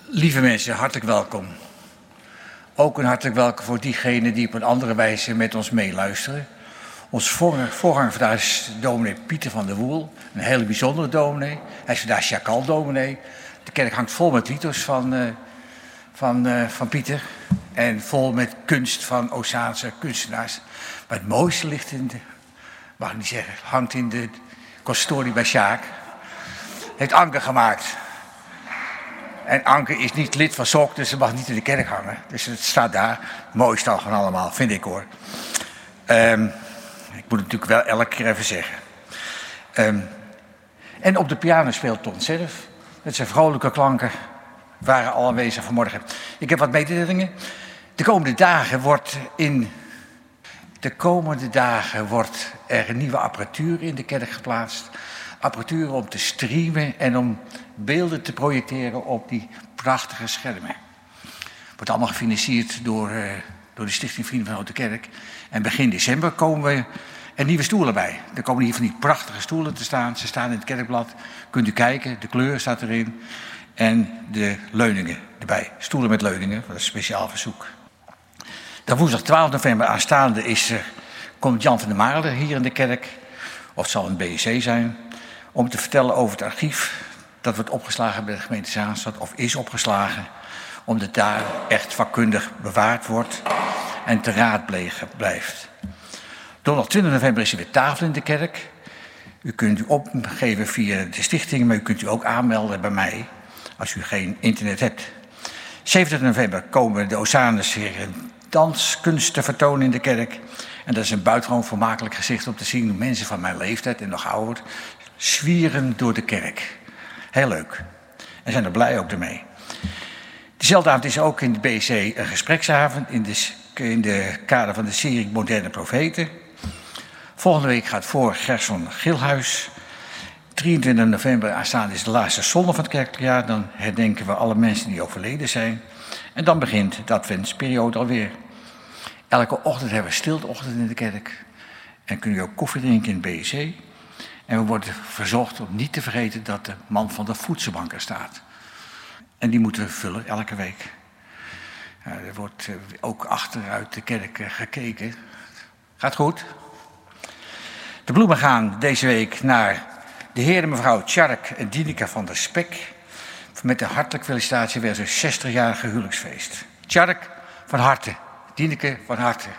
Lieve mensen, hartelijk welkom. Ook een hartelijk welkom voor diegenen die op een andere wijze met ons meeluisteren. Ons voorganger vandaag is dominee Pieter van der Woel, een hele bijzondere dominee. Hij is vandaag Chakal-dominee. De kerk hangt vol met lito's van Pieter en vol met kunst van Ozaanse kunstenaars. Maar het mooiste ligt mag ik niet zeggen, hangt in de consistorie bij Sjaak. Heeft Anke gemaakt. En Anke is niet lid van SOK, dus ze mag niet in de kerk hangen. Dus het staat daar. Het mooiste al van allemaal, vind ik hoor. Ik moet het natuurlijk wel elke keer even zeggen. En op de piano speelt Ton zelf. Met zijn vrolijke klanken waren al aanwezig vanmorgen. Ik heb wat mededelingen. De komende dagen wordt er een nieuwe apparatuur in de kerk geplaatst. Apparatuur om te streamen en om beelden te projecteren op die prachtige schermen. Wordt allemaal gefinancierd door de Stichting Vrienden van Oude Kerk. En begin december komen er nieuwe stoelen bij. Er komen hier van die prachtige stoelen te staan. Ze staan in het kerkblad. Kunt u kijken, de kleur staat erin. En de leuningen erbij. Stoelen met leuningen, dat is een speciaal verzoek. Dan woensdag 12 november aanstaande komt Jan van der Marle hier in de kerk. Of het zal een BSC zijn. Om te vertellen over het archief dat wordt opgeslagen bij de gemeente Zaanstad, of is opgeslagen, omdat het daar echt vakkundig bewaard wordt en te raadplegen blijft. Donderdag 20 november is er weer tafel in de kerk. U kunt u opgeven via de stichting, maar u kunt u ook aanmelden bij mij als u geen internet hebt. 27 november komen de Ozaanse danskunsten vertonen in de kerk. En dat is een buitengewoon vermakelijk gezicht om te zien hoe mensen van mijn leeftijd en nog ouder zwieren door de kerk. Heel leuk. En zijn er blij ook ermee. Dezelfde avond is er ook in de BC een gespreksavond in de kader van de serie Moderne Profeten. Volgende week gaat voor Gerson Gilhuis. 23 november aanstaande is de laatste zondag van het kerkelijk jaar. Dan herdenken we alle mensen die overleden zijn. En dan begint de adventsperiode alweer. Elke ochtend hebben we stilteochtend in de kerk. En kunnen we ook koffie drinken in het BSC. En we worden verzocht om niet te vergeten dat de man van de voedselbank er staat. En die moeten we vullen elke week. Er wordt ook achteruit de kerk gekeken. Gaat goed. De bloemen gaan deze week naar de heer en mevrouw Tjark en Dineke van der Spek. Met de hartelijke felicitatie bij zijn 60-jarige huwelijksfeest. Tjark, van harte. Dineke, van harte.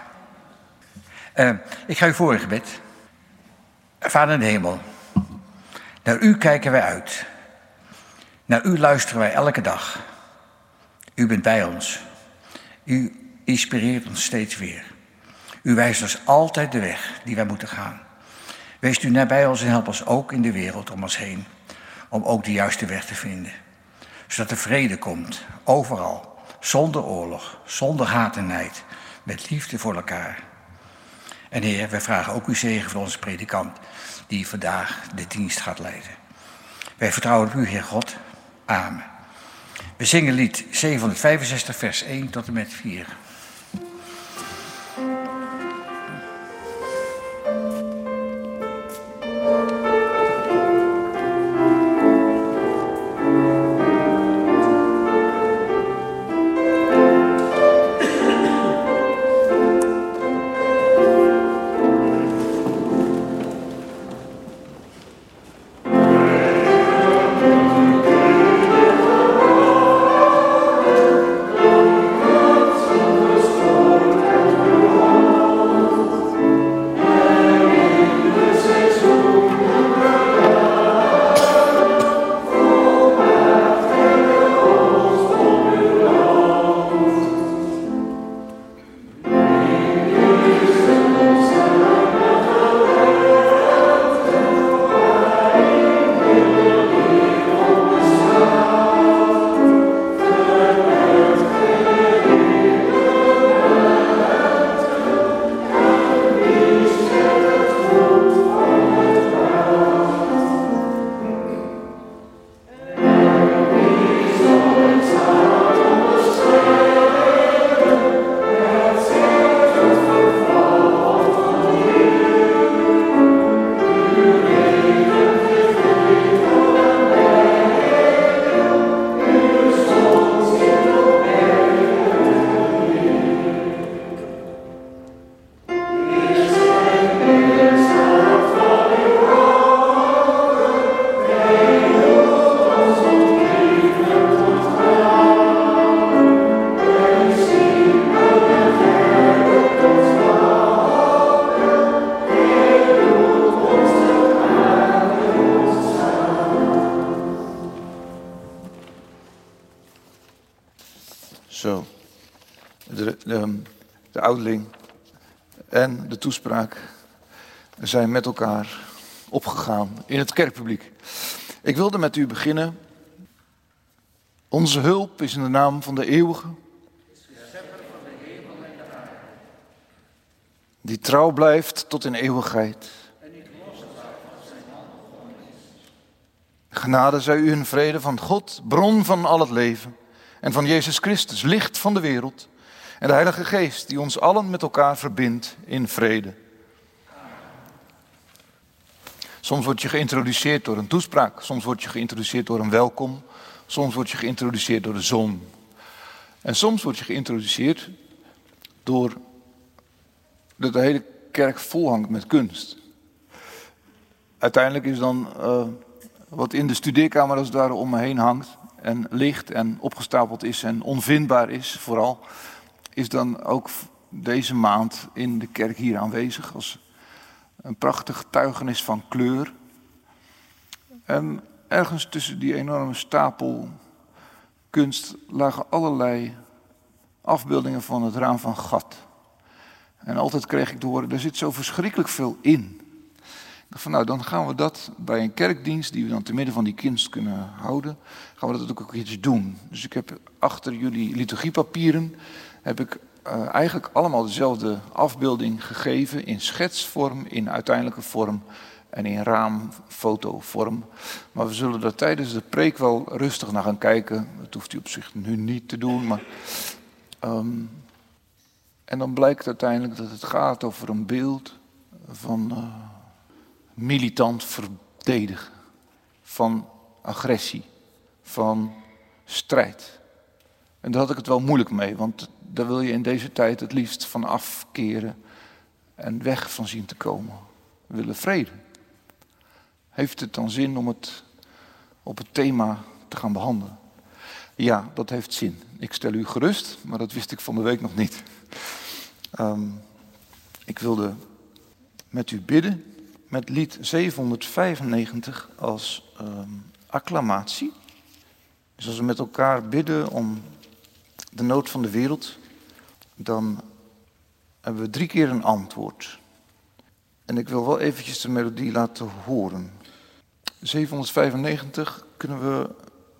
Ik ga u voor in gebed. Vader in de hemel, naar u kijken wij uit. Naar u luisteren wij elke dag. U bent bij ons. U inspireert ons steeds weer. U wijst ons altijd de weg die wij moeten gaan. Wees u nabij ons en help ons ook in de wereld om ons heen. Om ook de juiste weg te vinden. Zodat er vrede komt, overal. Zonder oorlog, zonder haat en nijd. Met liefde voor elkaar. En Heer, wij vragen ook uw zegen voor onze predikant die vandaag de dienst gaat leiden. Wij vertrouwen op u, Heer God. Amen. We zingen lied 765, vers 1 tot en met 4. Oh Zo. De ouderling en de toespraak zijn met elkaar opgegaan in het kerkpubliek. Ik wilde met u beginnen. Onze hulp is in de naam van de eeuwige, die trouw blijft tot in eeuwigheid. Genade zij u in vrede van God, bron van al het leven, en van Jezus Christus, licht van de wereld, en de Heilige Geest die ons allen met elkaar verbindt in vrede. Soms word je geïntroduceerd door een toespraak, soms word je geïntroduceerd door een welkom, soms word je geïntroduceerd door de zon. En soms word je geïntroduceerd door dat de hele kerk volhangt met kunst. Uiteindelijk is dan wat in de studeerkamer als het ware om me heen hangt en ligt en opgestapeld is en onvindbaar is vooral, is dan ook deze maand in de kerk hier aanwezig als een prachtig getuigenis van kleur. En ergens tussen die enorme stapel kunst lagen allerlei afbeeldingen van het raam van Gat. En altijd kreeg ik te horen, er zit zo verschrikkelijk veel in. Ik dacht van nou, dan gaan we dat bij een kerkdienst die we dan te midden van die kunst kunnen houden, gaan we dat ook iets doen. Dus ik heb achter jullie liturgiepapieren, heb ik eigenlijk allemaal dezelfde afbeelding gegeven in schetsvorm, in uiteindelijke vorm en in raamfotovorm. Maar we zullen daar tijdens de preek wel rustig naar gaan kijken. Dat hoeft u op zich nu niet te doen, maar en dan blijkt uiteindelijk dat het gaat over een beeld van militant verdedigen, van agressie, van strijd. En daar had ik het wel moeilijk mee, want daar wil je in deze tijd het liefst van afkeren en weg van zien te komen. We willen vrede. Heeft het dan zin om het op het thema te gaan behandelen? Ja, dat heeft zin. Ik stel u gerust, maar dat wist ik van de week nog niet. Ik wilde met u bidden met lied 795 als acclamatie. Dus als we met elkaar bidden om de nood van de wereld, dan hebben we 3 keer een antwoord. En ik wil wel eventjes de melodie laten horen. 795 kunnen we...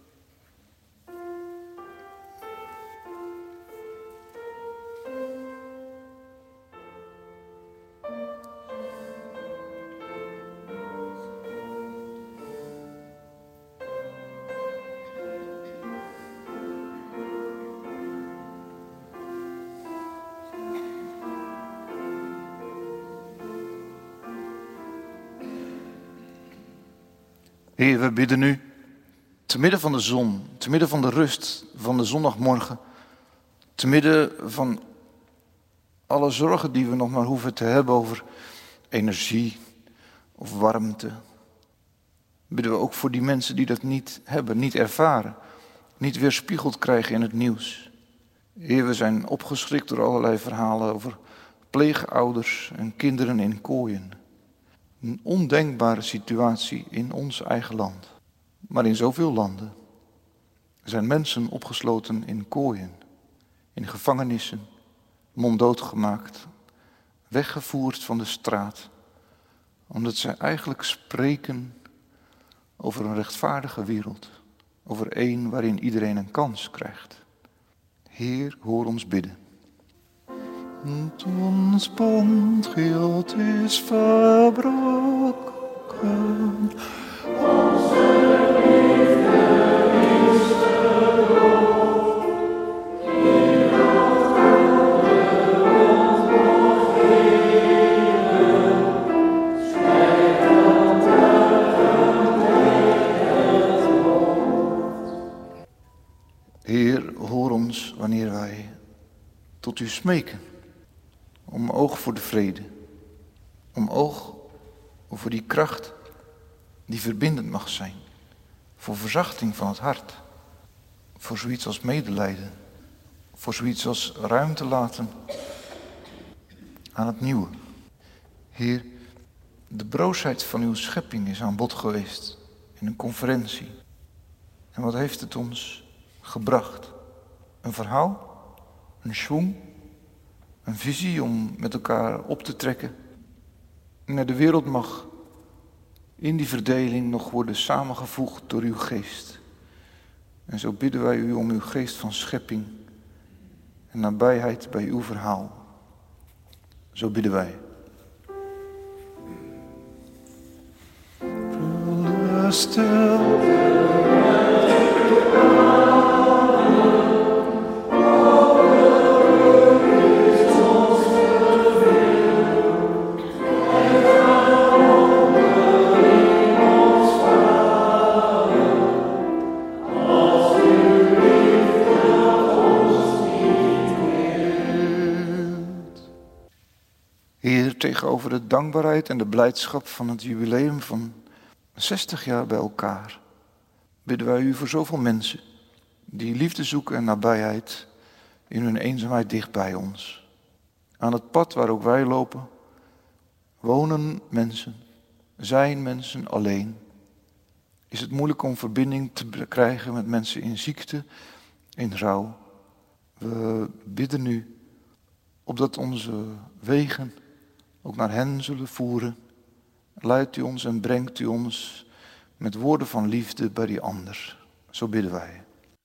Heer, we bidden nu, te midden van de zon, te midden van de rust van de zondagmorgen, te midden van alle zorgen die we nog maar hoeven te hebben over energie of warmte, bidden we ook voor die mensen die dat niet hebben, niet ervaren, niet weerspiegeld krijgen in het nieuws. Heer, we zijn opgeschrikt door allerlei verhalen over pleegouders en kinderen in kooien. Een ondenkbare situatie in ons eigen land. Maar in zoveel landen zijn mensen opgesloten in kooien, in gevangenissen, monddood gemaakt, weggevoerd van de straat, omdat zij eigenlijk spreken over een rechtvaardige wereld, over één waarin iedereen een kans krijgt. Heer, hoor ons bidden. Ons bondgild is verbroken. Onze liefde is verloren. Hierop houden ons nog heren. Strijd dan tegen het hoofd. Heer, hoor ons wanneer wij tot u smeken. Om oog voor de vrede. Om oog voor die kracht die verbindend mag zijn. Voor verzachting van het hart. Voor zoiets als medelijden. Voor zoiets als ruimte laten aan het nieuwe. Heer, de broosheid van uw schepping is aan bod geweest in een conferentie. En wat heeft het ons gebracht? Een verhaal? een schwung, een visie om met elkaar op te trekken. En de wereld mag in die verdeling nog worden samengevoegd door uw geest. En zo bidden wij u om uw geest van schepping en nabijheid bij uw verhaal. Zo bidden wij. Stil. Heer, tegenover de dankbaarheid en de blijdschap van het jubileum van 60 jaar bij elkaar, bidden wij u voor zoveel mensen die liefde zoeken en nabijheid in hun eenzaamheid dicht bij ons. Aan het pad waar ook wij lopen, wonen mensen, zijn mensen alleen. Is het moeilijk om verbinding te krijgen met mensen in ziekte, in rouw. We bidden u opdat onze wegen ook naar hen zullen voeren. Leidt u ons en brengt u ons met woorden van liefde bij die ander. Zo bidden wij.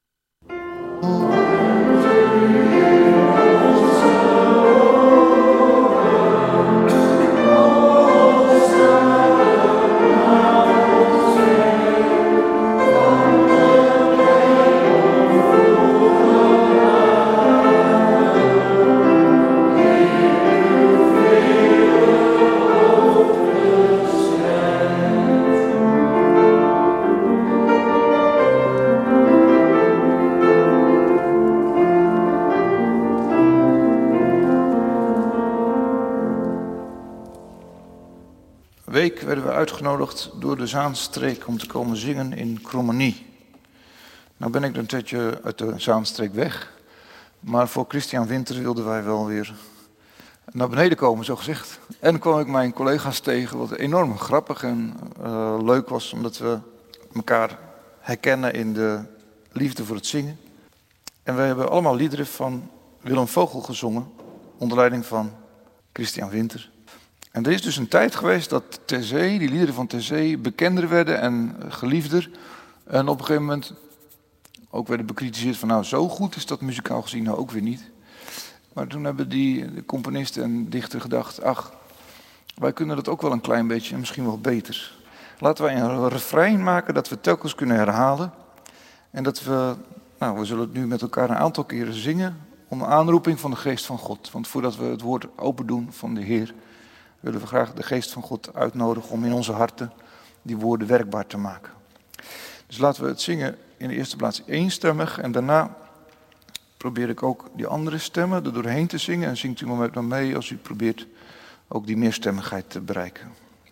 Week werden we uitgenodigd door de Zaanstreek om te komen zingen in Krommenie. Nou ben ik een tijdje uit de Zaanstreek weg, maar voor Christian Winter wilden wij wel weer naar beneden komen, zo gezegd. En kwam ik mijn collega's tegen, wat enorm grappig en leuk was, omdat we elkaar herkennen in de liefde voor het zingen. En we hebben allemaal liederen van Willem Vogel gezongen, onder leiding van Christian Winter. En er is dus een tijd geweest dat Terzee, die liederen van Terzee, bekender werden en geliefder. En op een gegeven moment ook werden bekritiseerd van, nou zo goed is dat muzikaal gezien nou ook weer niet. Maar toen hebben de componisten en dichter gedacht, ach, wij kunnen dat ook wel een klein beetje en misschien wel beter. Laten wij een refrein maken dat we telkens kunnen herhalen. En dat we zullen het nu met elkaar een aantal keren zingen om aanroeping van de geest van God. Want voordat we het woord open doen van de Heer, willen we graag de geest van God uitnodigen om in onze harten die woorden werkbaar te maken. Dus laten we het zingen in de eerste plaats eenstemmig en daarna probeer ik ook die andere stemmen er doorheen te zingen en zingt u maar met me mee als u probeert ook die meerstemmigheid te bereiken.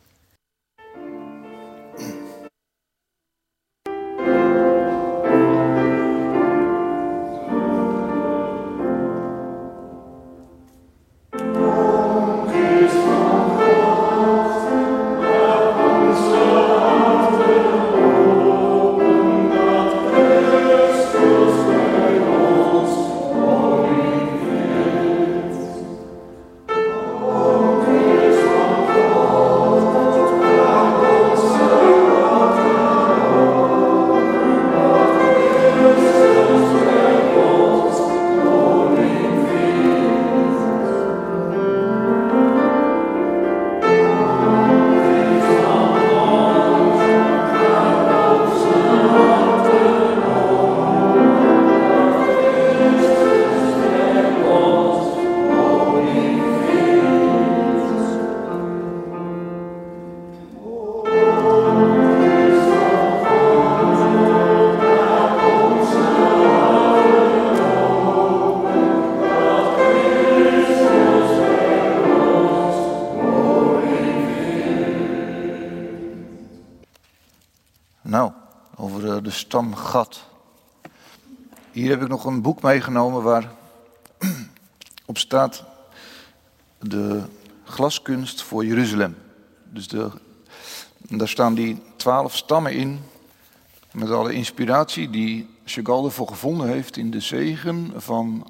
Nou, over de stam Gad. Hier heb ik nog een boek meegenomen waar op staat de glaskunst voor Jeruzalem. Dus daar staan die 12 stammen in, met alle inspiratie die Chagall ervoor gevonden heeft in de zegen van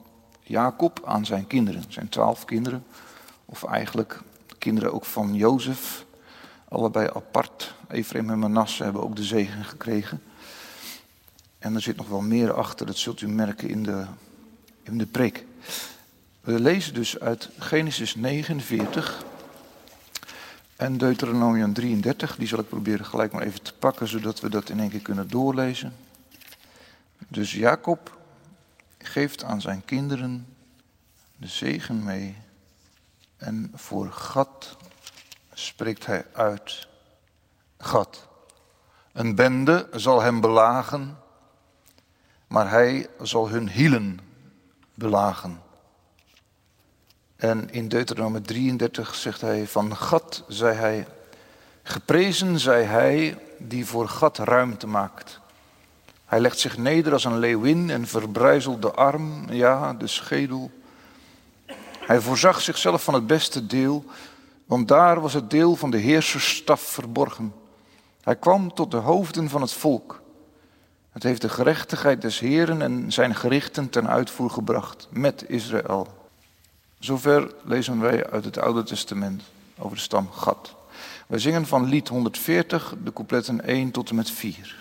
Jacob aan zijn kinderen, zijn 12 kinderen. Of eigenlijk kinderen ook van Jozef. Allebei apart. Efraim en Manasse hebben ook de zegen gekregen. En er zit nog wel meer achter, dat zult u merken in de preek. We lezen dus uit Genesis 49 en Deuteronomium 33. Die zal ik proberen gelijk maar even te pakken, zodat we dat in één keer kunnen doorlezen. Dus Jacob geeft aan zijn kinderen de zegen mee. En voor Gad spreekt hij uit. Gad, een bende zal hem belagen, maar hij zal hun hielen belagen. En in Deuteronomium 33 zegt hij, van Gad zei hij, geprezen zij hij die voor Gad ruimte maakt. Hij legt zich neder als een leeuwin en verbrijzelt de arm, ja, de schedel. Hij voorzag zichzelf van het beste deel, want daar was het deel van de heersersstaf verborgen. Hij kwam tot de hoofden van het volk. Het heeft de gerechtigheid des Heeren en zijn gerichten ten uitvoer gebracht met Israël. Zover lezen wij uit het Oude Testament over de stam Gad. Wij zingen van lied 140, de coupletten 1 tot en met 4.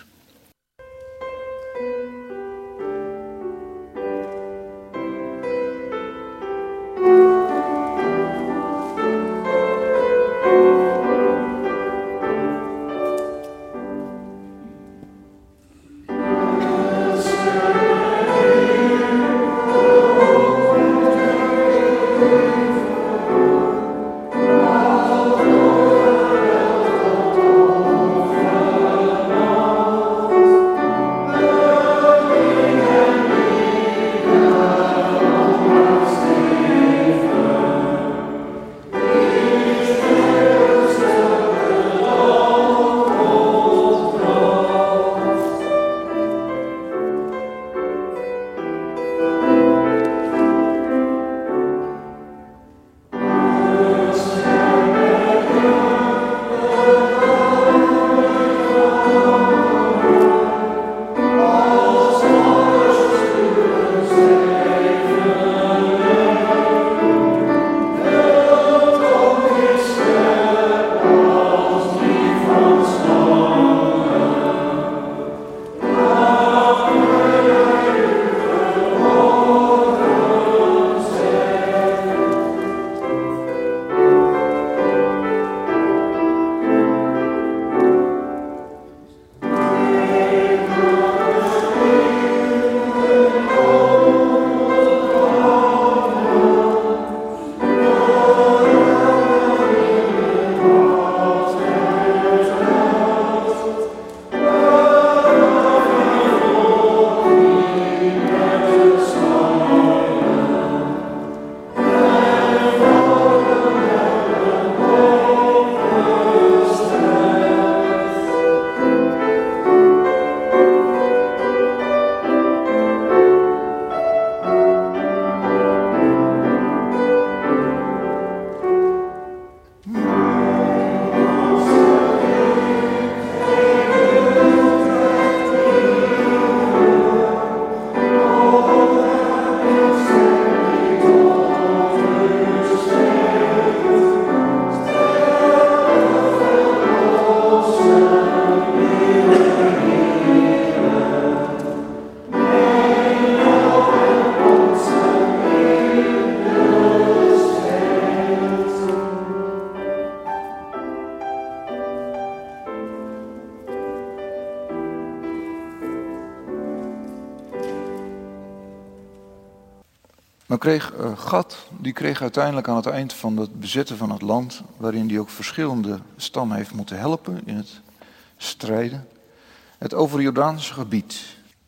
Gad kreeg uiteindelijk aan het eind van het bezetten van het land, waarin hij ook verschillende stammen heeft moeten helpen in het strijden, het overjordaanse gebied.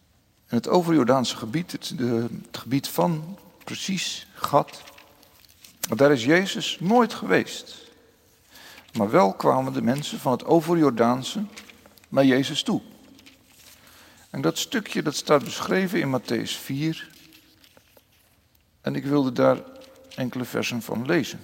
En het overjordaanse gebied, het gebied van precies Gad, daar is Jezus nooit geweest. Maar wel kwamen de mensen van het overjordaanse naar Jezus toe. En dat stukje dat staat beschreven in Mattheüs 4. En ik wilde daar enkele versen van lezen.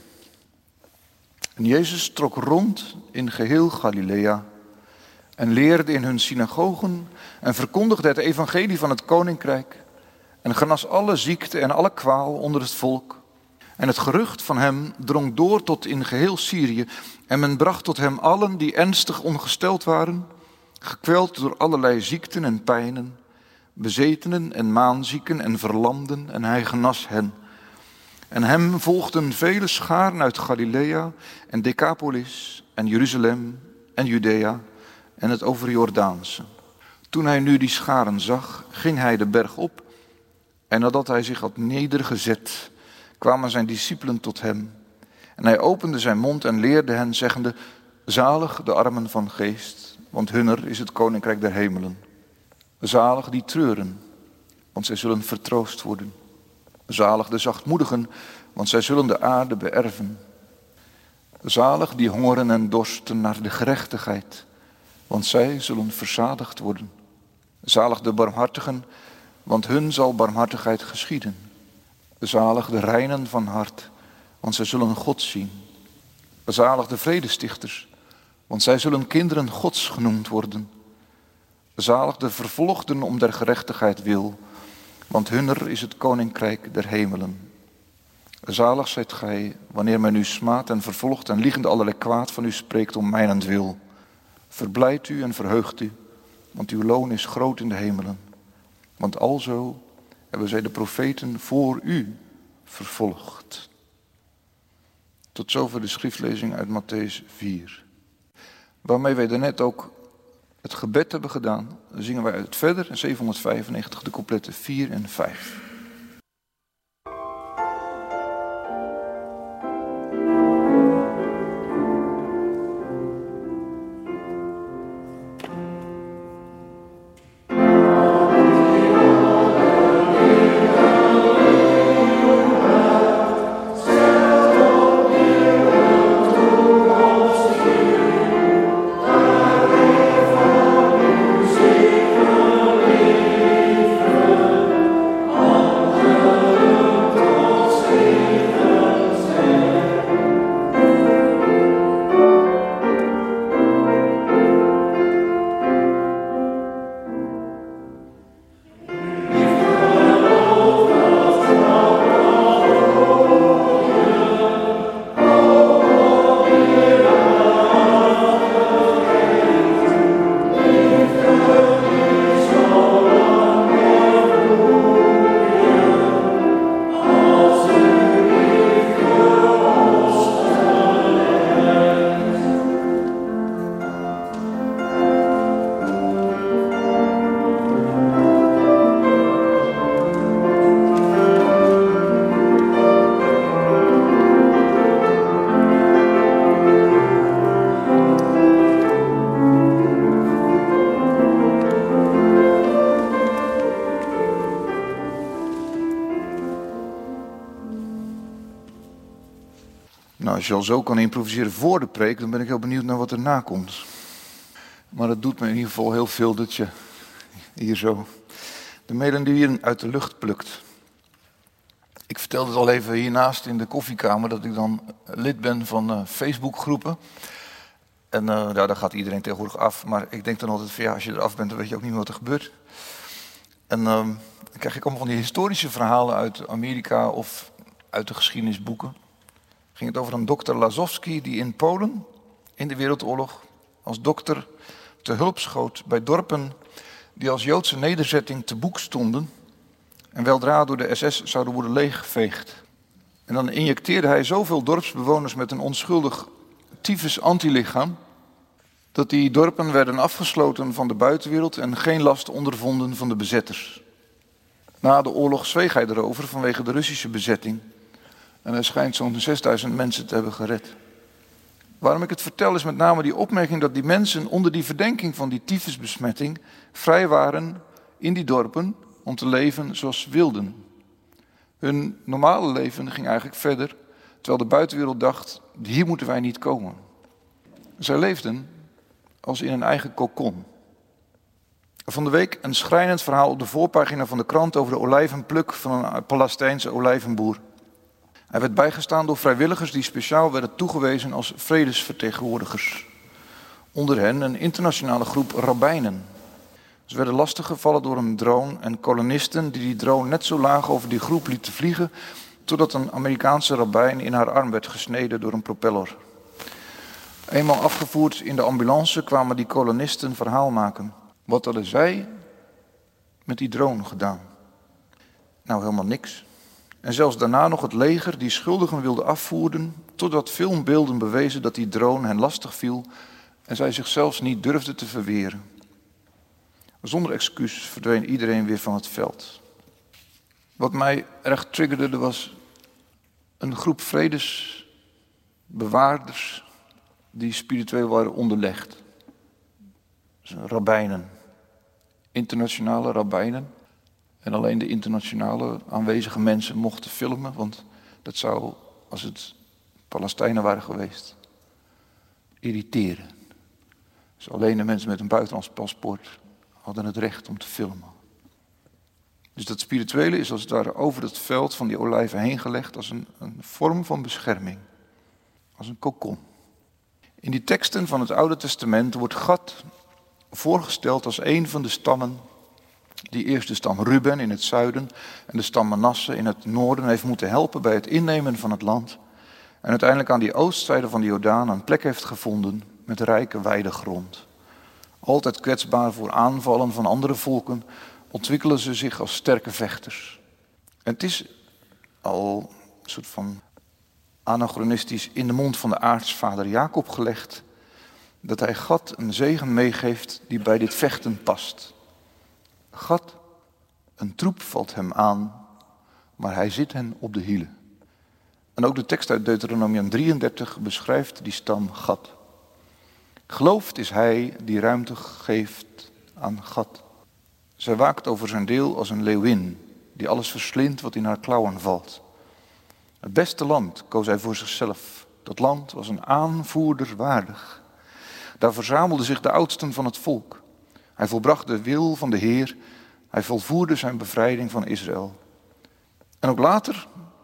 En Jezus trok rond in geheel Galilea en leerde in hun synagogen en verkondigde het evangelie van het koninkrijk en genas alle ziekte en alle kwaal onder het volk. En het gerucht van hem drong door tot in geheel Syrië. En men bracht tot hem allen die ernstig ongesteld waren, gekweld door allerlei ziekten en pijnen, bezetenen en maanzieken en verlamden, en hij genas hen. En hem volgden vele scharen uit Galilea en Decapolis en Jeruzalem en Judea en het overjordaanse. Toen hij nu die scharen zag, ging hij de berg op, en nadat hij zich had nedergezet, kwamen zijn discipelen tot hem. En hij opende zijn mond en leerde hen, zeggende: zalig de armen van geest, want hunner is het koninkrijk der hemelen. Zalig die treuren, want zij zullen vertroost worden. Zalig de zachtmoedigen, want zij zullen de aarde beërven. Zalig die hongeren en dorsten naar de gerechtigheid, want zij zullen verzadigd worden. Zalig de barmhartigen, want hun zal barmhartigheid geschieden. Zalig de reinen van hart, want zij zullen God zien. Zalig de vredestichters, want zij zullen kinderen Gods genoemd worden. Zalig de vervolgden om der gerechtigheid wil, want hunner is het koninkrijk der hemelen. Zalig zijt gij, wanneer men u smaadt en vervolgt en liegende allerlei kwaad van u spreekt om mijnentwil. Verblijdt u en verheugt u, want uw loon is groot in de hemelen. Want alzo hebben zij de profeten voor u vervolgd. Tot zover de schriftlezing uit Mattheüs 4. Waarmee wij daarnet ook het gebed hebben gedaan, dan zingen wij uit verder in 795 de coupletten 4 en 5. Als je al zo kan improviseren voor de preek, dan ben ik heel benieuwd naar wat erna komt. Maar het doet me in ieder geval heel veel dat je hier zo de melodieën uit de lucht plukt. Ik vertelde het al even hiernaast in de koffiekamer dat ik dan lid ben van Facebookgroepen. En daar gaat iedereen tegenwoordig af. Maar ik denk dan altijd van ja, als je er af bent, dan weet je ook niet meer wat er gebeurt. En dan krijg ik allemaal van die historische verhalen uit Amerika of uit de geschiedenisboeken. Ging het over een dokter Lazowski die in Polen in de Wereldoorlog als dokter te hulp schoot bij dorpen die als Joodse nederzetting te boek stonden en weldra door de SS zouden worden leeggeveegd. En dan injecteerde hij zoveel dorpsbewoners met een onschuldig tyfus antilichaam dat die dorpen werden afgesloten van de buitenwereld en geen last ondervonden van de bezetters. Na de oorlog zweeg hij erover vanwege de Russische bezetting. En hij schijnt zo'n 6000 mensen te hebben gered. Waarom ik het vertel is met name die opmerking dat die mensen onder die verdenking van die tyfusbesmetting vrij waren in die dorpen om te leven zoals ze wilden. Hun normale leven ging eigenlijk verder, terwijl de buitenwereld dacht, hier moeten wij niet komen. Zij leefden als in een eigen kokon. Van de week een schrijnend verhaal op de voorpagina van de krant over de olijvenpluk van een Palestijnse olijvenboer. Hij werd bijgestaan door vrijwilligers die speciaal werden toegewezen als vredesvertegenwoordigers. Onder hen een internationale groep rabbijnen. Ze werden lastiggevallen door een drone en kolonisten die drone net zo laag over die groep lieten vliegen, totdat een Amerikaanse rabbijn in haar arm werd gesneden door een propeller. Eenmaal afgevoerd in de ambulance kwamen die kolonisten verhaal maken. Wat hadden zij met die drone gedaan? Nou, helemaal niks. En zelfs daarna nog het leger die schuldigen wilde afvoeren, totdat filmbeelden bewezen dat die drone hen lastig viel en zij zichzelf niet durfden te verweren. Zonder excuus verdween iedereen weer van het veld. Wat mij erg triggerde was een groep vredesbewaarders die spiritueel waren onderlegd. Dus rabbijnen, internationale rabbijnen. En alleen de internationale aanwezige mensen mochten filmen, want dat zou, als het Palestijnen waren geweest, irriteren. Dus alleen de mensen met een buitenlands paspoort hadden het recht om te filmen. Dus dat spirituele is als het ware over het veld van die olijven heen gelegd als een vorm van bescherming. Als een kokon. In die teksten van het Oude Testament wordt Gad voorgesteld als een van de stammen die eerst de stam Ruben in het zuiden en de stam Manasse in het noorden heeft moeten helpen bij het innemen van het land. En uiteindelijk aan die oostzijde van de Jordaan een plek heeft gevonden met rijke weidegrond. Altijd kwetsbaar voor aanvallen van andere volken ontwikkelen ze zich als sterke vechters. En het is al een soort van anachronistisch in de mond van de aartsvader Jacob gelegd dat hij Gad een zegen meegeeft die bij dit vechten past. Gad, een troep valt hem aan, maar hij zit hen op de hielen. En ook de tekst uit Deuteronomium 33 beschrijft die stam Gad. Geloofd is hij die ruimte geeft aan Gad. Zij waakt over zijn deel als een leeuwin, die alles verslindt wat in haar klauwen valt. Het beste land koos hij voor zichzelf. Dat land was een aanvoerder waardig. Daar verzamelden zich de oudsten van het volk. Hij volbracht de wil van de Heer. Hij volvoerde zijn bevrijding van Israël. En ook later,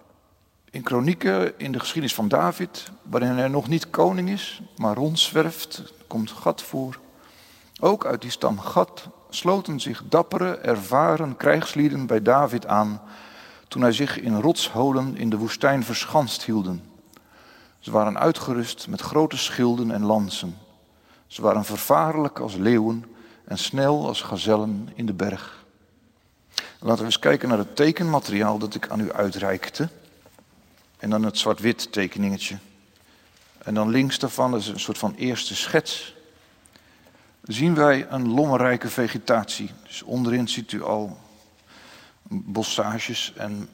in kronieken in de geschiedenis van David, waarin hij nog niet koning is, maar rondzwerft, komt Gad voor. Ook uit die stam Gad sloten zich dappere, ervaren krijgslieden bij David aan, toen hij zich in rotsholen in de woestijn verschanst hielden. Ze waren uitgerust met grote schilden en lansen. Ze waren vervaarlijk als leeuwen en snel als gazellen in de berg. Laten we eens kijken naar het tekenmateriaal dat ik aan u uitreikte. En dan het zwart-wit tekeningetje. En dan links daarvan, dat is een soort van eerste schets, zien wij een lommerrijke vegetatie. Dus onderin ziet u al bossages en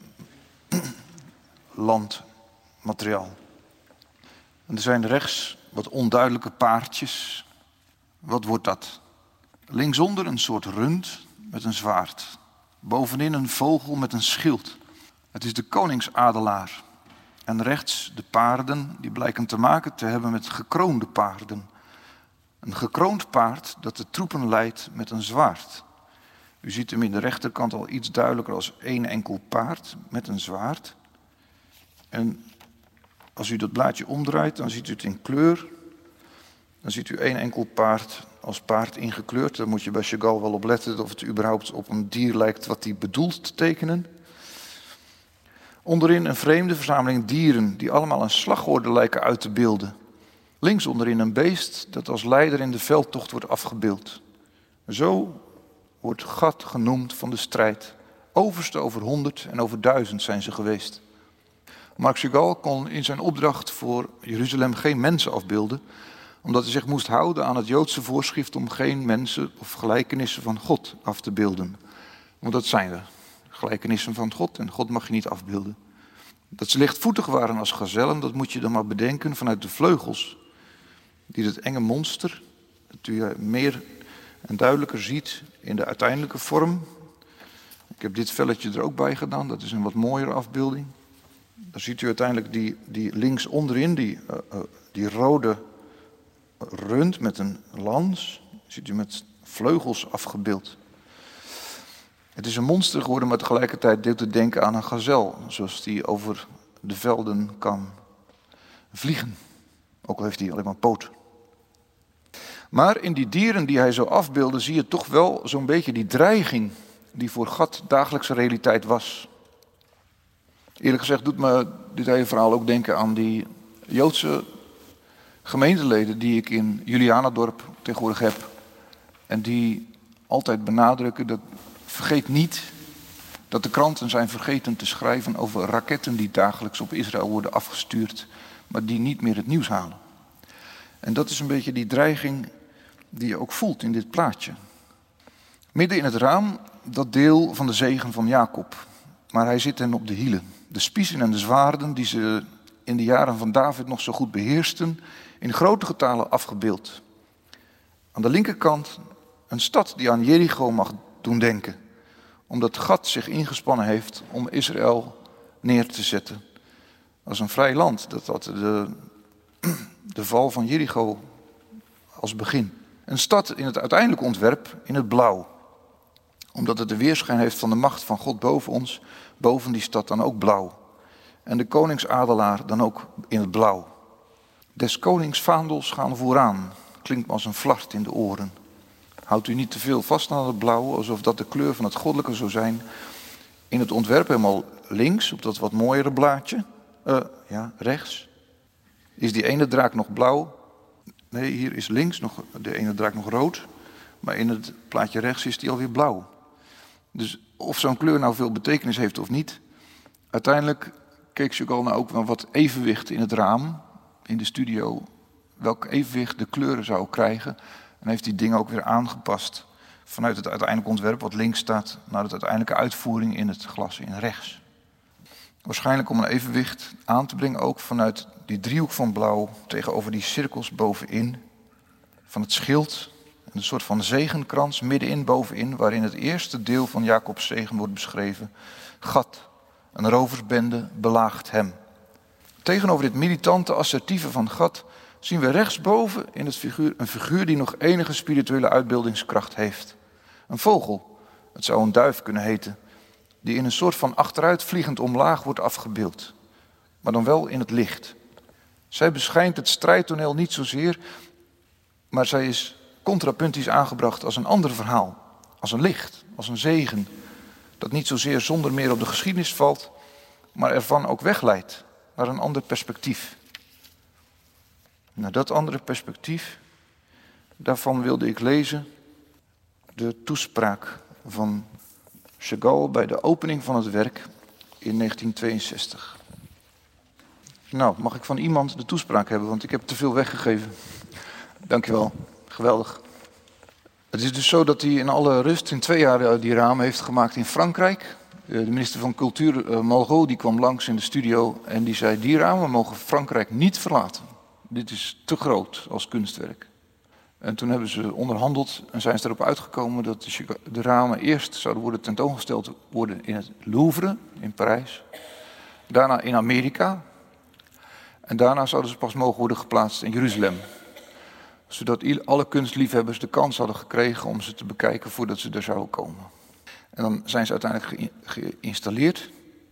landmateriaal. En er zijn rechts wat onduidelijke paardjes. Wat wordt dat? Linksonder een soort rund met een zwaard. Bovenin een vogel met een schild. Het is de koningsadelaar. En rechts de paarden die blijken te maken te hebben met gekroonde paarden. Een gekroond paard dat de troepen leidt met een zwaard. U ziet hem in de rechterkant al iets duidelijker als één enkel paard met een zwaard. En als u dat blaadje omdraait, dan ziet u het in kleur. Dan ziet u één enkel paard als paard ingekleurd. Daar moet je bij Chagall wel op letten of het überhaupt op een dier lijkt wat hij bedoelt te tekenen. Onderin een vreemde verzameling dieren die allemaal een slagorde lijken uit te beelden. Links onderin een beest dat als leider in de veldtocht wordt afgebeeld. Zo wordt Gad genoemd van de strijd. Overste over 100 en over 1000 zijn ze geweest. Marc Chagall kon in zijn opdracht voor Jeruzalem geen mensen afbeelden, omdat hij zich moest houden aan het Joodse voorschrift om geen mensen of gelijkenissen van God af te beelden. Want dat zijn er, gelijkenissen van God en God mag je niet afbeelden. Dat ze lichtvoetig waren als gazellen, dat moet je dan maar bedenken vanuit de vleugels. Die het enge monster, dat u meer en duidelijker ziet in de uiteindelijke vorm. Ik heb dit velletje er ook bij gedaan, dat is een wat mooiere afbeelding. Dan ziet u uiteindelijk die links onderin, die rode rund met een lans, ziet u met vleugels afgebeeld. Het is een monster geworden, maar tegelijkertijd deed het denken aan een gazel, zoals die over de velden kan vliegen. Ook al heeft hij alleen maar poten. Maar in die dieren die hij zo afbeeldde, zie je toch wel zo'n beetje die dreiging die voor God dagelijkse realiteit was. Eerlijk gezegd doet me dit hele verhaal ook denken aan die Joodse gemeenteleden die ik in Julianadorp tegenwoordig heb. En die altijd benadrukken dat vergeet niet dat de kranten zijn vergeten te schrijven over raketten die dagelijks op Israël worden afgestuurd, maar die niet meer het nieuws halen. En dat is een beetje die dreiging die je ook voelt in dit plaatje. Midden in het raam dat deel van de zegen van Jacob, maar hij zit hen op de hielen. De spiezen en de zwaarden die ze in de jaren van David nog zo goed beheersten, in grote getalen afgebeeld. Aan de linkerkant een stad die aan Jericho mag doen denken, omdat God zich ingespannen heeft om Israël neer te zetten. Dat is een vrij land, dat had de val van Jericho als begin. Een stad in het uiteindelijke ontwerp in het blauw, omdat het de weerschijn heeft van de macht van God boven ons, boven die stad dan ook blauw. En de koningsadelaar dan ook in het blauw. Des konings vaandels gaan vooraan, klinkt me als een flart in de oren. Houdt u niet te veel vast aan het blauw, alsof dat de kleur van het goddelijke zou zijn. In het ontwerp helemaal links, op dat wat mooiere blaadje, rechts, is die ene draak nog blauw. Nee, hier is links nog de ene draak nog rood, maar in het plaatje rechts is die alweer blauw. Dus of zo'n kleur nou veel betekenis heeft of niet, uiteindelijk keek Chagall nou ook naar wat evenwicht in het raam, in de studio, welk evenwicht de kleuren zou krijgen. En heeft die dingen ook weer aangepast vanuit het uiteindelijke ontwerp wat links staat naar de uiteindelijke uitvoering in het glas in rechts. Waarschijnlijk om een evenwicht aan te brengen ook vanuit die driehoek van blauw tegenover die cirkels bovenin van het schild. Een soort van zegenkrans middenin bovenin waarin het eerste deel van Jacobs zegen wordt beschreven. Gad, een roversbende, belaagt hem. Tegenover dit militante, assertieve van Gad zien we rechtsboven in het figuur een figuur die nog enige spirituele uitbeeldingskracht heeft. Een vogel, het zou een duif kunnen heten, die in een soort van achteruitvliegend omlaag wordt afgebeeld, maar dan wel in het licht. Zij beschijnt het strijdtoneel niet zozeer, maar zij is contrapuntisch aangebracht als een ander verhaal, als een licht, als een zegen, dat niet zozeer zonder meer op de geschiedenis valt, maar ervan ook wegleidt naar een ander perspectief. Naar dat andere perspectief, daarvan wilde ik lezen de toespraak van Chagall bij de opening van het werk in 1962. Nou, mag ik van iemand de toespraak hebben, want ik heb te veel weggegeven. Dankjewel, geweldig. Het is dus zo dat hij in alle rust in 2 jaar die ramen heeft gemaakt in Frankrijk. De minister van Cultuur, Malraux, die kwam langs in de studio en die zei: die ramen mogen Frankrijk niet verlaten. Dit is te groot als kunstwerk. En toen hebben ze onderhandeld en zijn ze erop uitgekomen dat de ramen eerst zouden worden tentoongesteld worden in het Louvre in Parijs. Daarna in Amerika. En daarna zouden ze pas mogen worden geplaatst in Jeruzalem. Zodat alle kunstliefhebbers de kans hadden gekregen om ze te bekijken voordat ze er zouden komen. En dan zijn ze uiteindelijk geïnstalleerd.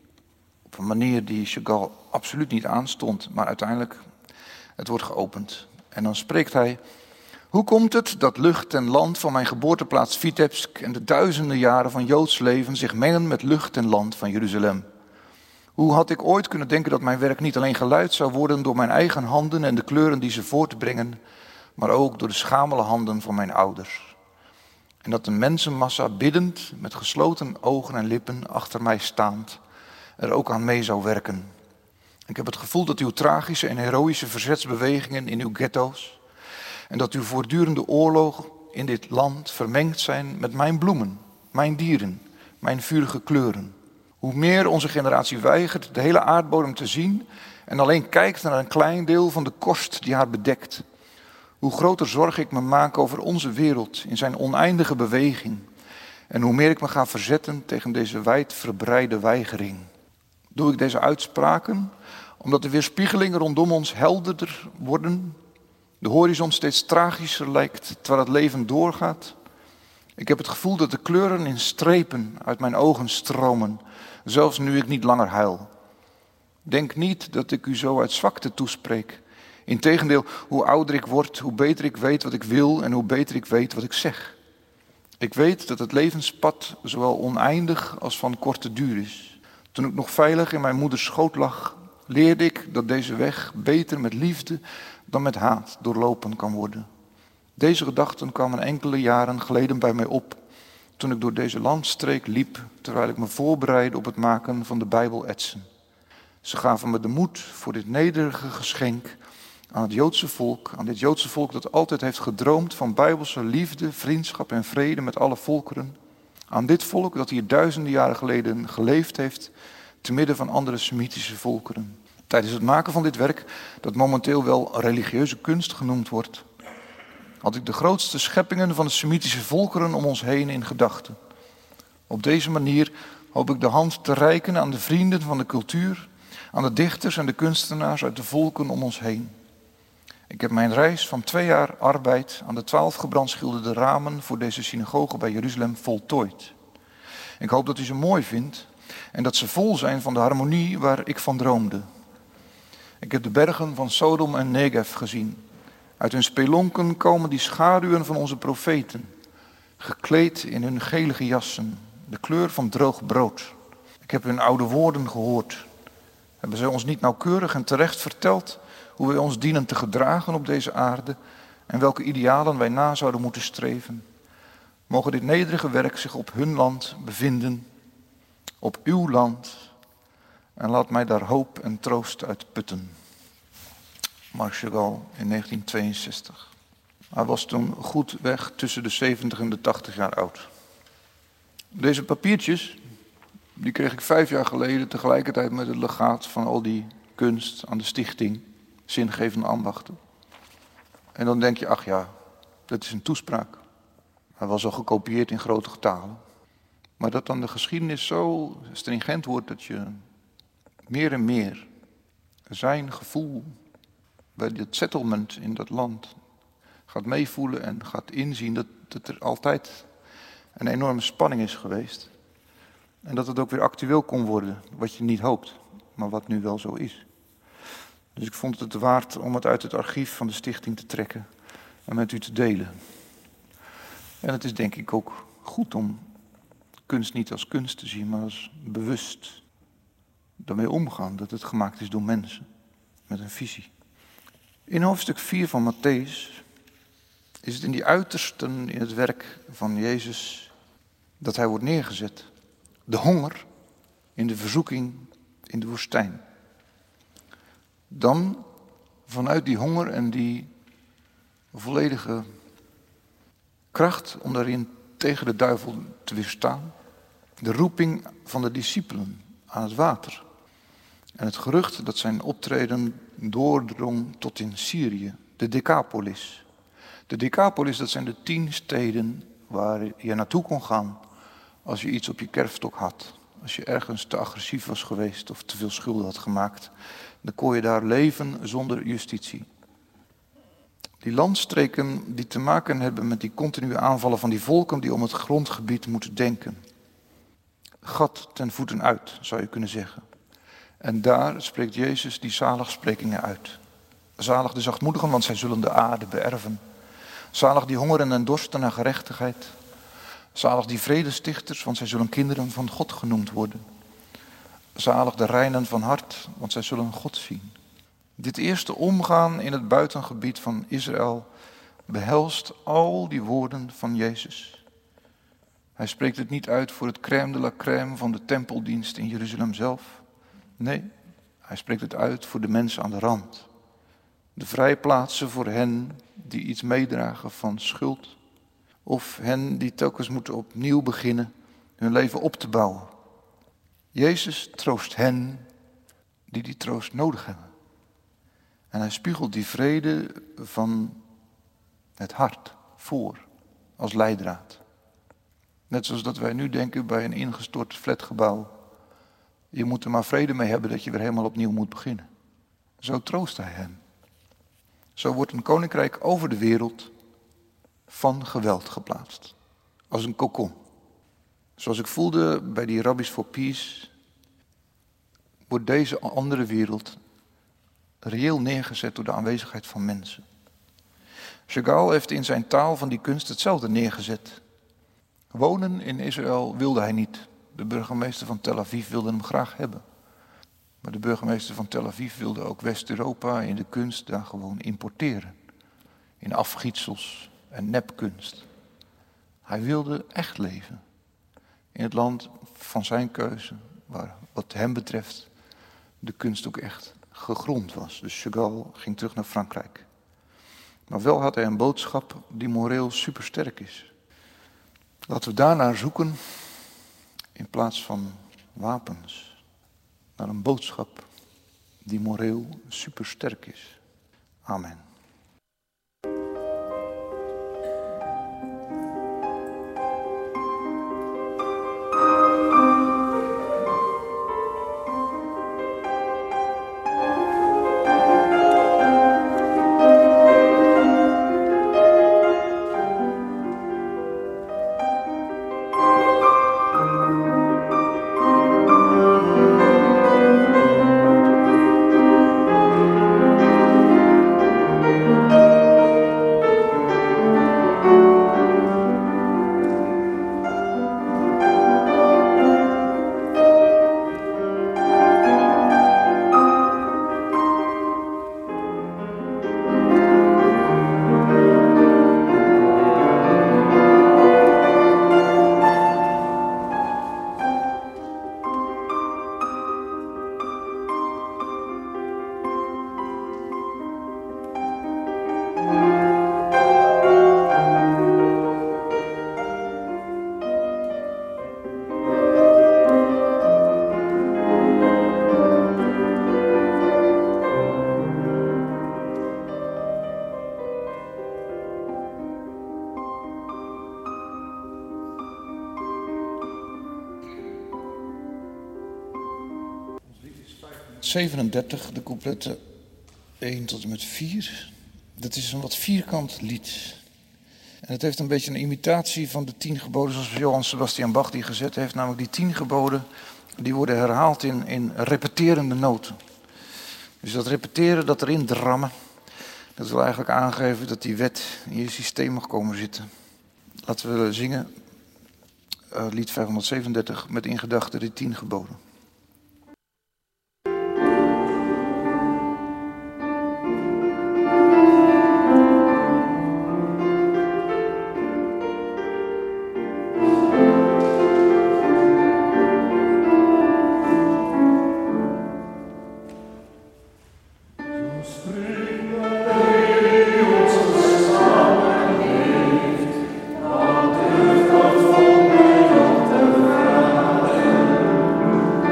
Op een manier die Chagall absoluut niet aanstond, maar uiteindelijk het wordt geopend. En dan spreekt hij: hoe komt het dat lucht en land van mijn geboorteplaats Vitebsk en de duizenden jaren van Joods leven zich mengen met lucht en land van Jeruzalem? Hoe had ik ooit kunnen denken dat mijn werk niet alleen geluid zou worden door mijn eigen handen en de kleuren die ze voortbrengen, maar ook door de schamele handen van mijn ouders? En dat een mensenmassa biddend, met gesloten ogen en lippen, achter mij staand, er ook aan mee zou werken. Ik heb het gevoel dat uw tragische en heroïsche verzetsbewegingen in uw ghetto's en dat uw voortdurende oorlogen in dit land vermengd zijn met mijn bloemen, mijn dieren, mijn vurige kleuren. Hoe meer onze generatie weigert de hele aardbodem te zien en alleen kijkt naar een klein deel van de korst die haar bedekt, hoe groter zorg ik me maak over onze wereld in zijn oneindige beweging en hoe meer ik me ga verzetten tegen deze wijdverbreide weigering. Doe ik deze uitspraken omdat de weerspiegelingen rondom ons helderder worden, de horizon steeds tragischer lijkt terwijl het leven doorgaat? Ik heb het gevoel dat de kleuren in strepen uit mijn ogen stromen, zelfs nu ik niet langer huil. Denk niet dat ik u zo uit zwakte toespreek. Integendeel, hoe ouder ik word, hoe beter ik weet wat ik wil en hoe beter ik weet wat ik zeg. Ik weet dat het levenspad zowel oneindig als van korte duur is. Toen ik nog veilig in mijn moeders schoot lag, leerde ik dat deze weg beter met liefde dan met haat doorlopen kan worden. Deze gedachten kwamen enkele jaren geleden bij mij op toen ik door deze landstreek liep terwijl ik me voorbereidde op het maken van de Bijbeletsen. Ze gaven me de moed voor dit nederige geschenk aan het Joodse volk, aan dit Joodse volk dat altijd heeft gedroomd van bijbelse liefde, vriendschap en vrede met alle volkeren. Aan dit volk dat hier duizenden jaren geleden geleefd heeft, te midden van andere Semitische volkeren. Tijdens het maken van dit werk, dat momenteel wel religieuze kunst genoemd wordt, had ik de grootste scheppingen van de Semitische volkeren om ons heen in gedachten. Op deze manier hoop ik de hand te reiken aan de vrienden van de cultuur, aan de dichters en de kunstenaars uit de volken om ons heen. Ik heb mijn reis van 2 jaar arbeid aan de 12 gebrandschilderde ramen voor deze synagoge bij Jeruzalem voltooid. Ik hoop dat u ze mooi vindt en dat ze vol zijn van de harmonie waar ik van droomde. Ik heb de bergen van Sodom en Negev gezien. Uit hun spelonken komen die schaduwen van onze profeten, gekleed in hun gelige jassen, de kleur van droog brood. Ik heb hun oude woorden gehoord. Hebben zij ons niet nauwkeurig en terecht verteld hoe wij ons dienen te gedragen op deze aarde en welke idealen wij na zouden moeten streven? Mogen dit nederige werk zich op hun land bevinden, op uw land, en laat mij daar hoop en troost uit putten. Marc Chagall in 1962. Hij was toen goed weg tussen de 70 en de 80 jaar oud. Deze papiertjes, die kreeg ik 5 jaar geleden tegelijkertijd met het legaat van al die kunst aan de stichting Zingevende Ambachten. En dan denk je, ach ja, dat is een toespraak. Hij was al gekopieerd in grote getalen. Maar dat dan de geschiedenis zo stringent wordt dat je meer en meer zijn gevoel bij het settlement in dat land gaat meevoelen en gaat inzien dat er altijd een enorme spanning is geweest. En dat het ook weer actueel kon worden, wat je niet hoopt, maar wat nu wel zo is. Dus ik vond het waard om het uit het archief van de stichting te trekken en met u te delen. En het is denk ik ook goed om kunst niet als kunst te zien, maar als bewust daarmee omgaan dat het gemaakt is door mensen met een visie. In hoofdstuk 4 van Mattheüs is het in die uitersten in het werk van Jezus dat hij wordt neergezet. De honger in de verzoeking in de woestijn. Dan vanuit die honger en die volledige kracht om daarin tegen de duivel te weerstaan, de roeping van de discipelen aan het water. En het gerucht dat zijn optreden doordrong tot in Syrië, de Decapolis. De Decapolis, dat zijn de 10 steden waar je naartoe kon gaan als je iets op je kerfstok had. Als je ergens te agressief was geweest of te veel schulden had gemaakt, dan kon je daar leven zonder justitie. Die landstreken die te maken hebben met die continue aanvallen van die volken die om het grondgebied moeten denken. Gat ten voeten uit, zou je kunnen zeggen. En daar spreekt Jezus die zaligsprekingen uit. Zalig de zachtmoedigen, want zij zullen de aarde beërven. Zalig die hongeren en dorsten naar gerechtigheid. Zalig die vredestichters, want zij zullen kinderen van God genoemd worden. Zalig de reinen van hart, want zij zullen God zien. Dit eerste omgaan in het buitengebied van Israël behelst al die woorden van Jezus. Hij spreekt het niet uit voor het crème de la crème van de tempeldienst in Jeruzalem zelf. Nee, hij spreekt het uit voor de mensen aan de rand. De vrijplaatsen voor hen die iets meedragen van schuld. Of hen die telkens moeten opnieuw beginnen hun leven op te bouwen. Jezus troost hen die die troost nodig hebben. En hij spiegelt die vrede van het hart voor als leidraad. Net zoals dat wij nu denken bij een ingestort flatgebouw. Je moet er maar vrede mee hebben dat je weer helemaal opnieuw moet beginnen. Zo troost hij hen. Zo wordt een koninkrijk over de wereld van geweld geplaatst. Als een kokon. Zoals ik voelde bij die Rabbis for Peace, wordt deze andere wereld reëel neergezet door de aanwezigheid van mensen. Chagall heeft in zijn taal van die kunst hetzelfde neergezet. Wonen in Israël wilde hij niet. De burgemeester van Tel Aviv wilde hem graag hebben. Maar de burgemeester van Tel Aviv wilde ook West-Europa in de kunst daar gewoon importeren. In afgietsels en nepkunst. Hij wilde echt leven. In het land van zijn keuze, waar wat hem betreft de kunst ook echt gegrond was. Dus Chagall ging terug naar Frankrijk. Maar wel had hij een boodschap die moreel supersterk is. Laten we daarnaar zoeken in plaats van wapens. Naar een boodschap die moreel supersterk is. Amen. ...37, de coupletten 1 tot en met 4. Dat is een wat vierkant lied. En het heeft een beetje een imitatie van de 10 geboden... zoals Johann Sebastian Bach die gezet heeft. Namelijk die 10 geboden, die worden herhaald in repeterende noten. Dus dat repeteren, dat erin drammen... dat wil eigenlijk aangeven dat die wet in je systeem mag komen zitten. Laten we zingen lied 537 met in gedachten de 10 geboden. Amen.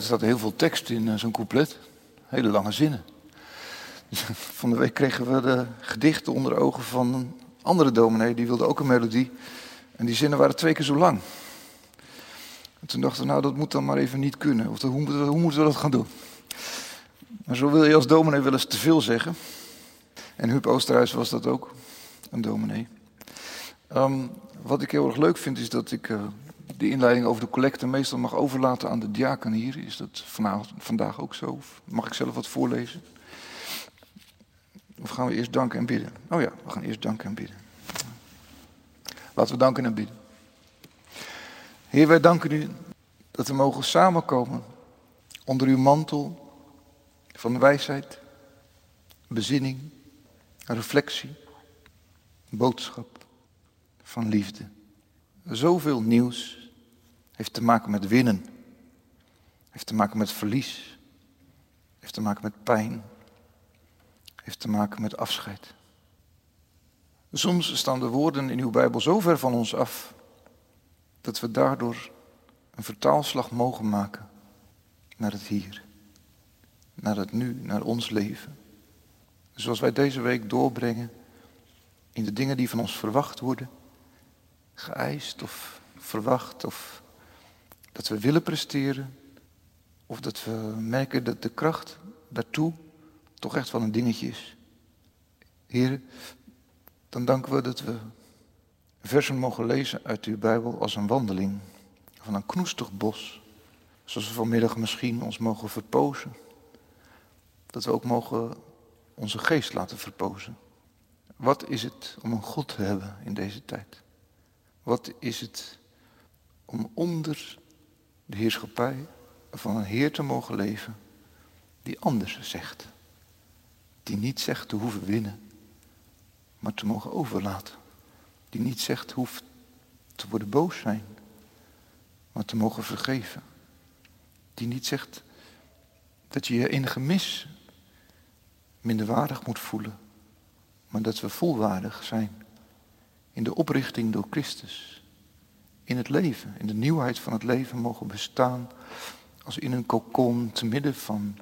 staat heel veel tekst in zo'n couplet. Hele lange zinnen. Van de week kregen we de gedichten onder ogen van een andere dominee. Die wilde ook een melodie. En die zinnen waren 2 keer zo lang. En toen dachten we, nou dat moet dan maar even niet kunnen. Of hoe moeten we dat gaan doen? Maar zo wil je als dominee wel eens te veel zeggen. En Huub Oosterhuis was dat ook, een dominee. Wat ik heel erg leuk vind is dat ik de inleiding over de collecte meestal mag overlaten aan de diaken hier. Is dat vandaag ook zo? Of mag ik zelf wat voorlezen? Of gaan we eerst danken en bidden? Oh ja, we gaan eerst danken en bidden. Laten we danken en bidden. Heer, wij danken u dat we mogen samenkomen onder uw mantel van wijsheid, bezinning, reflectie, boodschap van liefde. Zoveel nieuws heeft te maken met winnen, heeft te maken met verlies, heeft te maken met pijn, heeft te maken met afscheid. Soms staan de woorden in uw Bijbel zo ver van ons af, dat we daardoor een vertaalslag mogen maken naar het hier, naar het nu, naar ons leven. Zoals wij deze week doorbrengen in de dingen die van ons verwacht worden, geëist of verwacht, of dat we willen presteren, of dat we merken dat de kracht daartoe toch echt wel een dingetje is. Heer, dan danken we dat we versen mogen lezen uit uw Bijbel als een wandeling van een knoestig bos. Zoals we vanmiddag misschien ons mogen verpozen. Dat we ook mogen onze geest laten verpozen. Wat is het om een God te hebben in deze tijd? Wat is het om onder de heerschappij van een Heer te mogen leven die anders zegt. Die niet zegt te hoeven winnen, maar te mogen overlaten. Die niet zegt hoeft te worden boos zijn, maar te mogen vergeven. Die niet zegt dat je je in gemis minderwaardig moet voelen, maar dat we volwaardig zijn in de oprichting door Christus. In het leven, in de nieuwheid van het leven mogen bestaan als in een kokon te midden van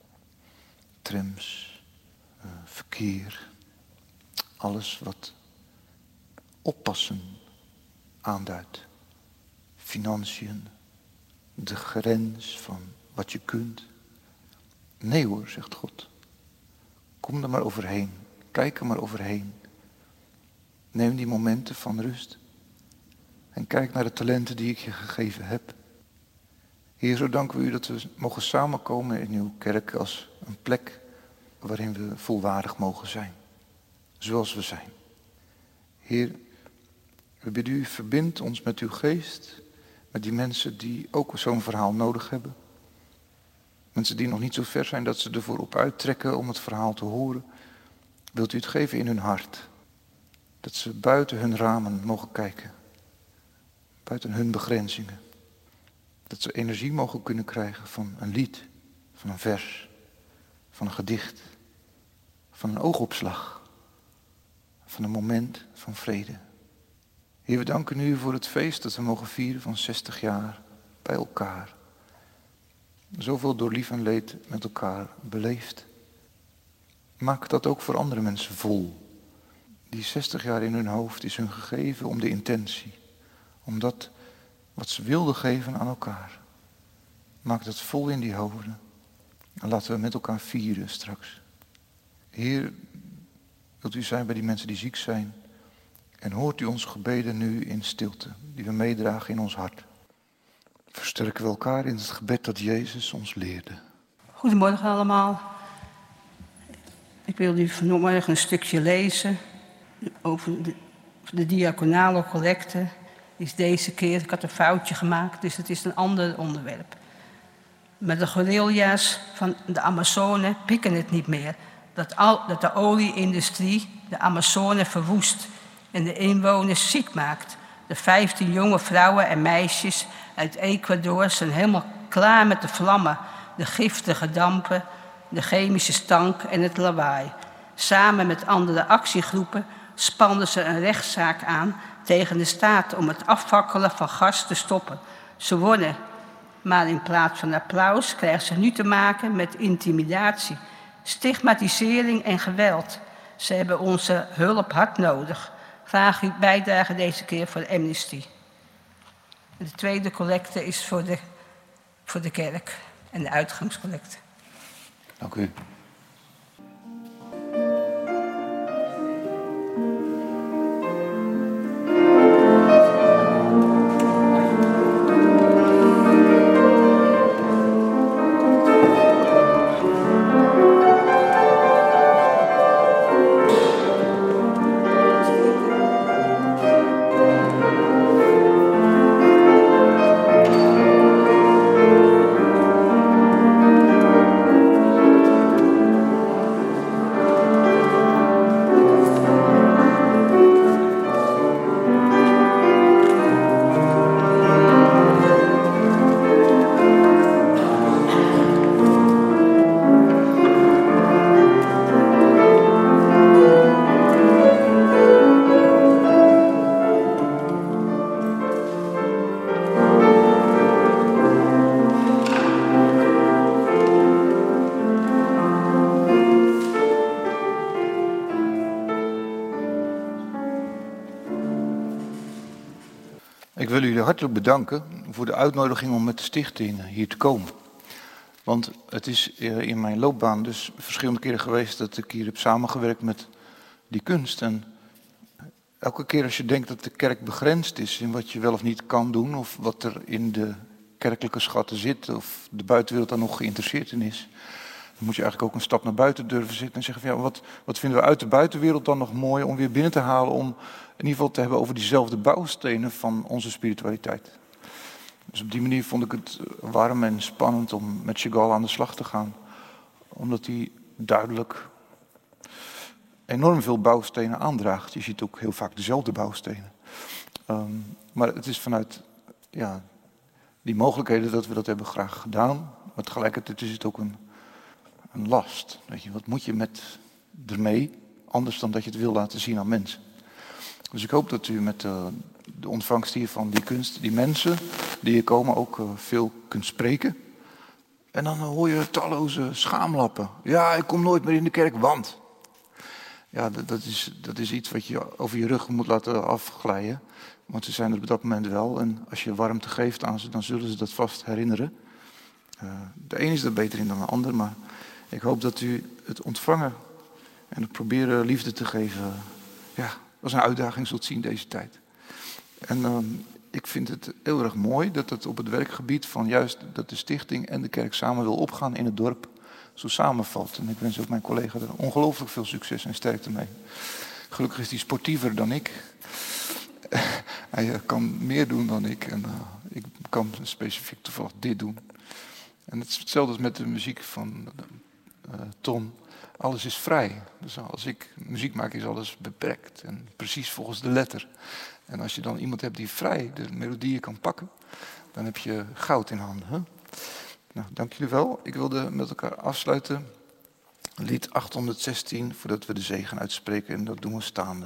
trams, verkeer, alles wat oppassen aanduidt. Financiën, de grens van wat je kunt. Nee hoor, zegt God. Kom er maar overheen. Kijk er maar overheen. Neem die momenten van rust. En kijk naar de talenten die ik je gegeven heb. Heer, zo danken we u dat we mogen samenkomen in uw kerk als een plek waarin we volwaardig mogen zijn. Zoals we zijn. Heer, we bidden u, verbind ons met uw geest. Met die mensen die ook zo'n verhaal nodig hebben. Mensen die nog niet zo ver zijn dat ze ervoor op uittrekken om het verhaal te horen. Wilt u het geven in hun hart. Dat ze buiten hun ramen mogen kijken. Buiten hun begrenzingen. Dat ze energie mogen kunnen krijgen van een lied, van een vers, van een gedicht, van een oogopslag, van een moment van vrede. Heer, we danken u voor het feest dat we mogen vieren van 60 jaar bij elkaar. Zoveel door lief en leed met elkaar beleefd. Maak dat ook voor andere mensen vol. Die 60 jaar in hun hoofd is hun gegeven om de intentie. Om dat wat ze wilden geven aan elkaar. Maak dat vol in die hoofden. En laten we met elkaar vieren straks. Heer, wilt u zijn bij die mensen die ziek zijn. En hoort u onze gebeden nu in stilte. Die we meedragen in ons hart. Versterken we elkaar in het gebed dat Jezus ons leerde. Goedemorgen allemaal. Ik wil u vanmorgen een stukje lezen over de diaconale collecte. Is deze keer, ik had een foutje gemaakt, dus het is een ander onderwerp. Maar de guerrilla's van de Amazone pikken het niet meer. Dat de olieindustrie de Amazone verwoest en de inwoners ziek maakt. De 15 jonge vrouwen en meisjes uit Ecuador zijn helemaal klaar met de vlammen, de giftige dampen, de chemische stank en het lawaai. Samen met andere actiegroepen spannen ze een rechtszaak aan tegen de staat om het afvakkelen van gas te stoppen. Ze wonnen Maar in plaats van applaus krijgen ze nu te maken met intimidatie, stigmatisering en geweld. Ze hebben onze hulp hard nodig. Graag uw bijdrage deze keer voor Amnesty. De tweede collecte is voor de kerk en de uitgangscollecte. Dank u. Ik wil jullie hartelijk bedanken voor de uitnodiging om met de stichting hier te komen. Want het is in mijn loopbaan dus verschillende keren geweest dat ik hier heb samengewerkt met die kunst. En elke keer als je denkt dat de kerk begrensd is in wat je wel of niet kan doen, of wat er in de kerkelijke schatten zit, of de buitenwereld daar nog geïnteresseerd in is, dan moet je eigenlijk ook een stap naar buiten durven zitten en zeggen van ja, wat vinden we uit de buitenwereld dan nog mooi om weer binnen te halen, om in ieder geval te hebben over diezelfde bouwstenen van onze spiritualiteit. Dus op die manier vond ik het warm en spannend om met Chagall aan de slag te gaan. Omdat hij duidelijk enorm veel bouwstenen aandraagt. Je ziet ook heel vaak dezelfde bouwstenen. Maar het is vanuit die mogelijkheden dat we dat hebben graag gedaan. Maar tegelijkertijd is het ook een last. Weet je, wat moet je ermee? Anders dan dat je het wil laten zien aan mensen. Dus ik hoop dat u met de ontvangst hier van die kunst, die mensen die hier komen, ook veel kunt spreken. En dan hoor je talloze schaamlappen. Ja, ik kom nooit meer in de kerk, want. Ja, dat is iets wat je over je rug moet laten afglijden. Want ze zijn er op dat moment wel. En als je warmte geeft aan ze, dan zullen ze dat vast herinneren. De een is er beter in dan de ander, maar ik hoop dat u het ontvangen en het proberen liefde te geven, als een uitdaging zult zien deze tijd. En ik vind het heel erg mooi dat het op het werkgebied van juist dat de stichting en de kerk samen wil opgaan in het dorp zo samenvalt. En ik wens ook mijn collega er ongelooflijk veel succes en sterkte mee. Gelukkig is hij sportiever dan ik. Hij kan meer doen dan ik en ik kan specifiek toevallig dit doen. En het is hetzelfde als met de muziek van Ton. Alles is vrij. Dus als ik muziek maak is alles beperkt en precies volgens de letter. En als je dan iemand hebt die vrij de melodieën kan pakken, dan heb je goud in handen. Hè? Nou, dank jullie wel. Ik wilde met elkaar afsluiten. Lied 816, voordat we de zegen uitspreken. En dat doen we staande.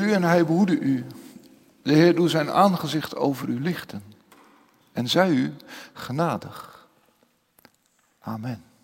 u en hij behoede u. De Heer doet zijn aangezicht over u lichten en zij u genadig. Amen.